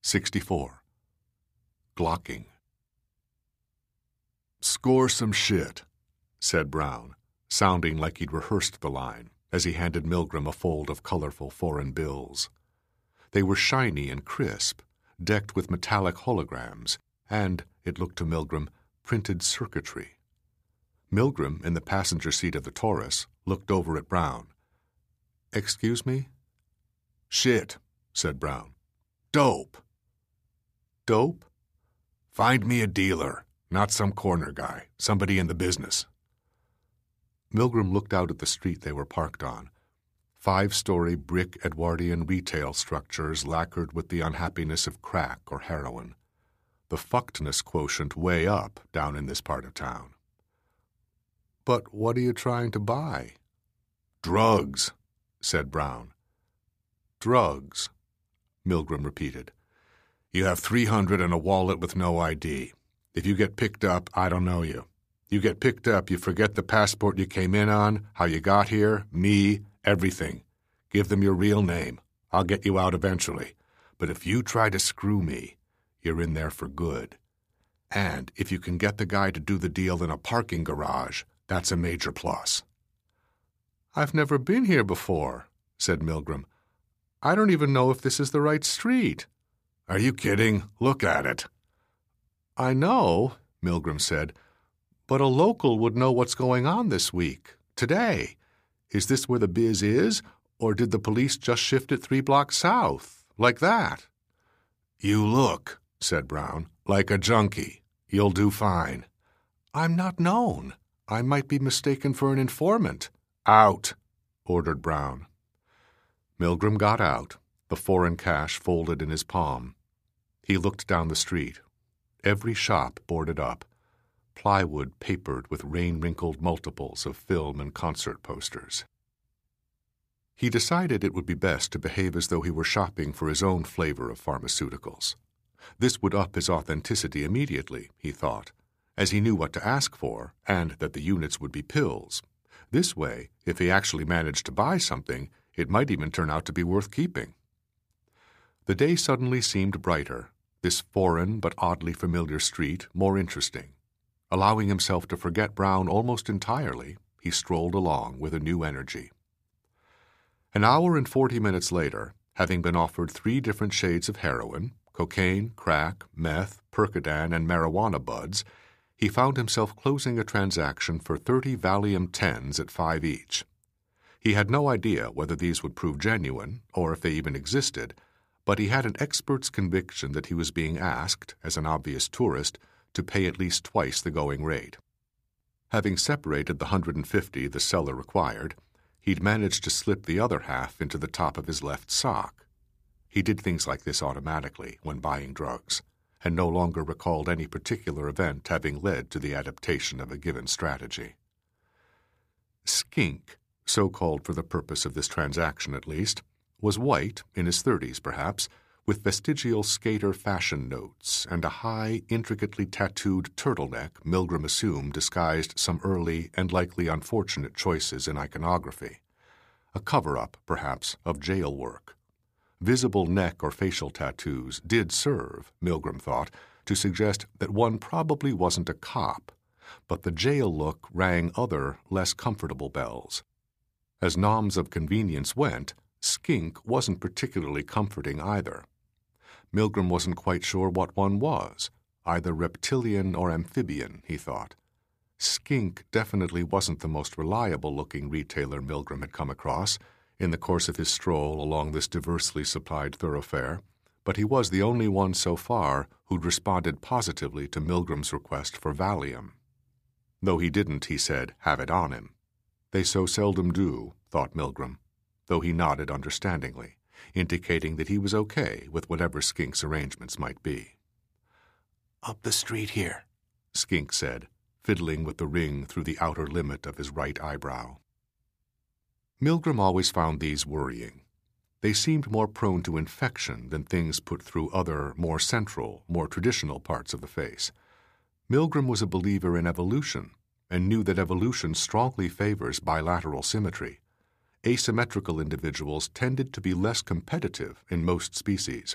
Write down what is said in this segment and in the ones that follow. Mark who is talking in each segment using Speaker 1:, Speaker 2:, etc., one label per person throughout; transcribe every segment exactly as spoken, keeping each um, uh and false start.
Speaker 1: sixty-four. Glocking. "Score some shit," said Brown, sounding like he'd rehearsed the line as he handed Milgram a fold of colorful foreign bills. They were shiny and crisp, decked with metallic holograms, and, it looked to Milgram, printed circuitry. Milgram, in the passenger seat of the Taurus, looked over at Brown. "Excuse me?" "Shit," said Brown. "Dope." "Dope?" "Find me a dealer, not some corner guy, somebody in the business." Milgram looked out at the street they were parked on. Five-story brick Edwardian retail structures lacquered with the unhappiness of crack or heroin. The fuckedness quotient way up down in this part of town. "But what are you trying to buy?" "Drugs," said Brown. "Drugs," Milgram repeated. "You have three hundred and a wallet with no I D. If you get picked up, I don't know you. You get picked up, you forget the passport you came in on, how you got here, me, everything. Give them your real name. I'll get you out eventually. But if you try to screw me, you're in there for good. And if you can get the guy to do the deal in a parking garage, that's a major plus." "I've never been here before," said Milgram. "I don't even know if this is the right street." "Are you kidding? Look at it." "I know," Milgram said, "but a local would know what's going on this week, today. Is this where the biz is, or did the police just shift it three blocks south, like that?" "You look," said Brown, "like a junkie. You'll do fine." "I'm not known. I might be mistaken for an informant." "Out," ordered Brown. Milgram got out, the foreign cash folded in his palm. He looked down the street. Every shop boarded up, plywood papered with rain-wrinkled multiples of film and concert posters. He decided it would be best to behave as though he were shopping for his own flavor of pharmaceuticals. This would up his authenticity immediately, he thought, as he knew what to ask for, and that the units would be pills. This way, if he actually managed to buy something, it might even turn out to be worth keeping. The day suddenly seemed brighter, this foreign but oddly familiar street more interesting. Allowing himself to forget Brown almost entirely, he strolled along with a new energy. An hour and forty minutes later, having been offered three different shades of heroin, cocaine, crack, meth, Percodan, and marijuana buds, he found himself closing a transaction for thirty Valium tens at five each. He had no idea whether these would prove genuine, or if they even existed, but he had an expert's conviction that he was being asked, as an obvious tourist, to pay at least twice the going rate. Having separated the hundred and fifty the seller required, he'd managed to slip the other half into the top of his left sock. He did things like this automatically when buying drugs, and no longer recalled any particular event having led to the adaptation of a given strategy. Skink, so called for the purpose of this transaction at least, was white, in his thirties perhaps, with vestigial skater fashion notes and a high, intricately tattooed turtleneck Milgram assumed disguised some early and likely unfortunate choices in iconography. A cover-up, perhaps, of jail work. Visible neck or facial tattoos did serve, Milgram thought, to suggest that one probably wasn't a cop, but the jail look rang other, less comfortable bells. As noms of convenience went, Skink wasn't particularly comforting either. Milgram wasn't quite sure what one was, either reptilian or amphibian, he thought. Skink definitely wasn't the most reliable-looking retailer Milgram had come across in the course of his stroll along this diversely supplied thoroughfare, but he was the only one so far who'd responded positively to Milgram's request for Valium. Though he didn't, he said, have it on him. They so seldom do, thought Milgram, though he nodded understandingly, indicating that he was okay with whatever Skink's arrangements might be. "Up the street here," Skink said, fiddling with the ring through the outer limit of his right eyebrow. Milgram always found these worrying. They seemed more prone to infection than things put through other, more central, more traditional parts of the face. Milgram was a believer in evolution, and knew that evolution strongly favors bilateral symmetry. Asymmetrical individuals tended to be less competitive in most species.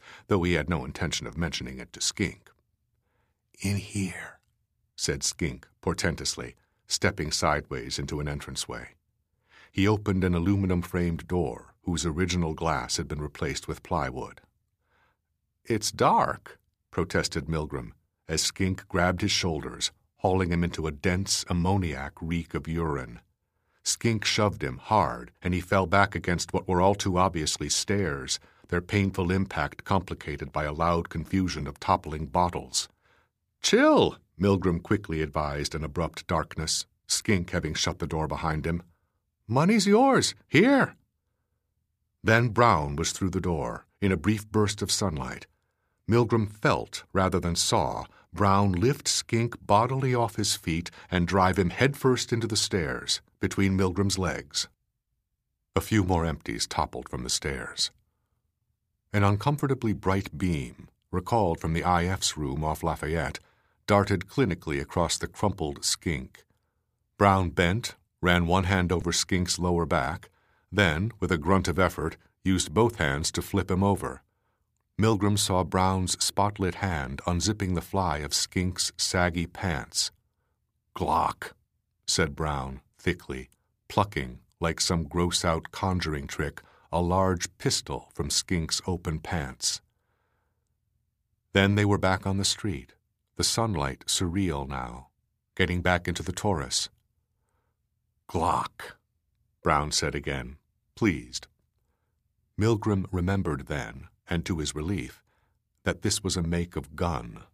Speaker 1: though he had no intention of mentioning it to Skink. "In here," said Skink portentously, stepping sideways into an entranceway. He opened an aluminum-framed door whose original glass had been replaced with plywood. "It's dark," protested Milgram, as Skink grabbed his shoulders, hauling him into a dense ammoniac reek of urine. Skink shoved him hard, and he fell back against what were all too obviously stairs, their painful impact complicated by a loud confusion of toppling bottles. "Chill," Milgram quickly advised in abrupt darkness, Skink having shut the door behind him. "Money's yours. Here." Then Brown was through the door, in a brief burst of sunlight. Milgram felt, rather than saw, Brown lift Skink bodily off his feet and drive him headfirst into the stairs, between Milgram's legs. A few more empties toppled from the stairs. An uncomfortably bright beam, recalled from the I F's room off Lafayette, darted clinically across the crumpled Skink. Brown bent, ran one hand over Skink's lower back, then, with a grunt of effort, used both hands to flip him over. Milgram saw Brown's spotlit hand unzipping the fly of Skink's saggy pants. "Glock," said Brown, thickly, plucking, like some gross-out conjuring trick, a large pistol from Skink's open pants. Then they were back on the street, the sunlight surreal now, getting back into the Taurus. "Glock," Brown said again, pleased. Milgram remembered then, and to his relief, that this was a make of gun,